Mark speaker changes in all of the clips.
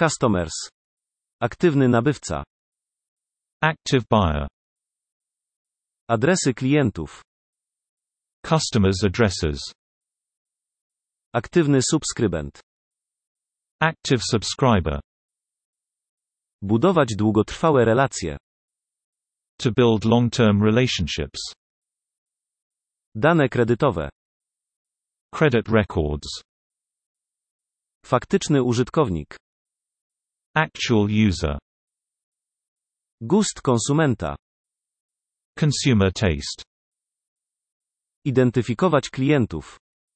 Speaker 1: Customers. Aktywny nabywca.
Speaker 2: Active buyer.
Speaker 1: Adresy klientów.
Speaker 2: Customers' addresses.
Speaker 1: Aktywny subskrybent.
Speaker 2: Active subscriber.
Speaker 1: Budować długotrwałe relacje.
Speaker 2: To build long-term relationships.
Speaker 1: Dane kredytowe.
Speaker 2: Credit records.
Speaker 1: Faktyczny użytkownik.
Speaker 2: Actual user.
Speaker 1: Gust konsumenta.
Speaker 2: Consumer taste.
Speaker 1: Identyfikować klientów.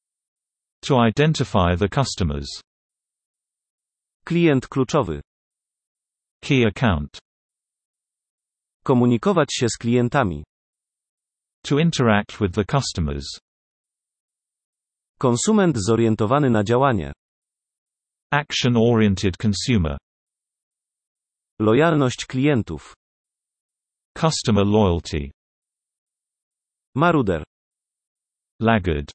Speaker 2: To identify the customers.
Speaker 1: Klient kluczowy.
Speaker 2: Key account.
Speaker 1: Komunikować się z klientami.
Speaker 2: To interact with the customers.
Speaker 1: Konsument zorientowany na działanie.
Speaker 2: Action-oriented consumer.
Speaker 1: Lojalność klientów.
Speaker 2: Customer loyalty.
Speaker 1: Maruder.
Speaker 2: Laggard.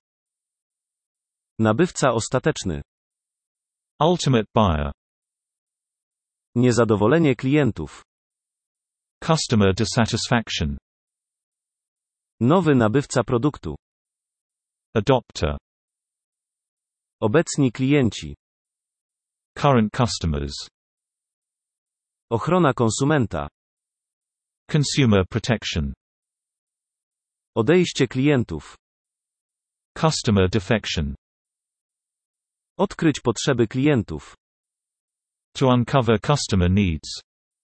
Speaker 1: Nabywca ostateczny.
Speaker 2: Ultimate buyer.
Speaker 1: Niezadowolenie klientów.
Speaker 2: Customer dissatisfaction.
Speaker 1: Nowy nabywca produktu.
Speaker 2: Adopter.
Speaker 1: Obecni klienci.
Speaker 2: Current customers.
Speaker 1: Ochrona konsumenta.
Speaker 2: Consumer protection.
Speaker 1: Odejście klientów.
Speaker 2: Customer defection.
Speaker 1: Odkryć potrzeby klientów.
Speaker 2: To uncover customer needs.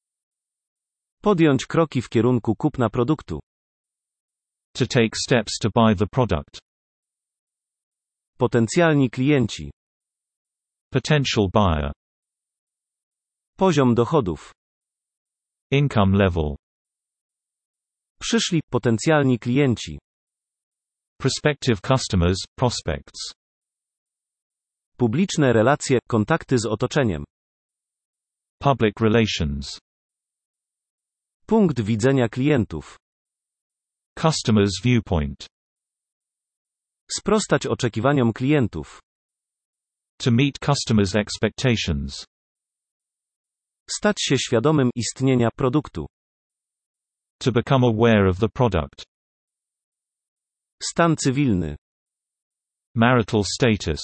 Speaker 1: Podjąć kroki w kierunku kupna produktu.
Speaker 2: To take steps to buy the product.
Speaker 1: Potencjalni klienci.
Speaker 2: Potential buyer.
Speaker 1: Poziom dochodów.
Speaker 2: Income level.
Speaker 1: Przyszli, potencjalni klienci.
Speaker 2: Prospective customers, prospects.
Speaker 1: Publiczne relacje, kontakty z otoczeniem.
Speaker 2: Public relations.
Speaker 1: Punkt widzenia klientów.
Speaker 2: Customer's viewpoint.
Speaker 1: Sprostać oczekiwaniom klientów.
Speaker 2: To meet customers' expectations.
Speaker 1: Stać się świadomym istnienia produktu.
Speaker 2: To become aware of the product.
Speaker 1: Stan cywilny.
Speaker 2: Marital status.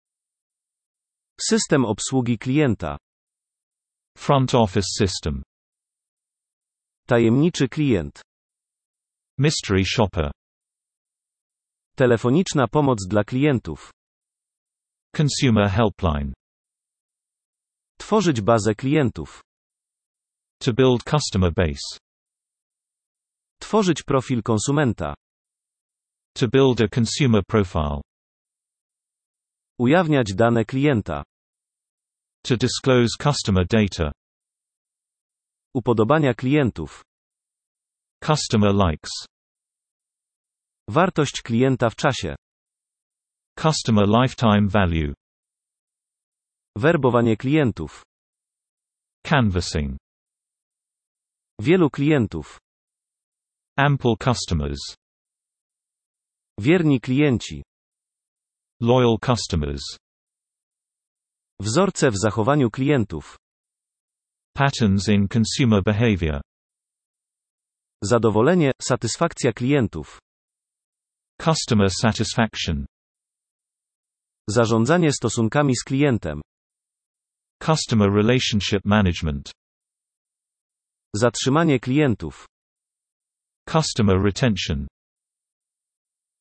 Speaker 1: System obsługi klienta.
Speaker 2: Front office system.
Speaker 1: Tajemniczy klient.
Speaker 2: Mystery shopper.
Speaker 1: Telefoniczna pomoc dla klientów.
Speaker 2: Consumer helpline.
Speaker 1: Tworzyć bazę klientów.
Speaker 2: To build customer base.
Speaker 1: Tworzyć profil konsumenta.
Speaker 2: To build a consumer profile.
Speaker 1: Ujawniać dane klienta.
Speaker 2: To disclose customer data.
Speaker 1: Upodobania klientów.
Speaker 2: Customer likes.
Speaker 1: Wartość klienta w czasie.
Speaker 2: Customer lifetime value.
Speaker 1: Werbowanie klientów.
Speaker 2: Canvassing.
Speaker 1: Wielu klientów.
Speaker 2: Ample customers.
Speaker 1: Wierni klienci.
Speaker 2: Loyal customers.
Speaker 1: Wzorce w zachowaniu klientów.
Speaker 2: Patterns in consumer behavior.
Speaker 1: Zadowolenie, satysfakcja klientów.
Speaker 2: Customer satisfaction.
Speaker 1: Zarządzanie stosunkami z klientem.
Speaker 2: Customer relationship management.
Speaker 1: Zatrzymanie klientów.
Speaker 2: Customer retention.